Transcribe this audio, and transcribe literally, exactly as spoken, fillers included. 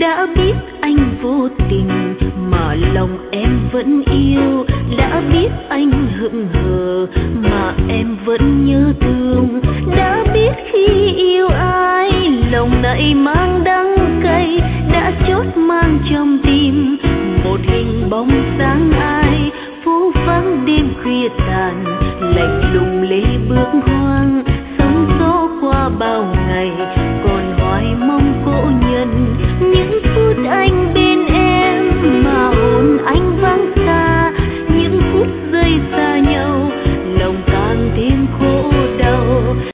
đã biết anh vô tình mà lòng em vẫn yêu.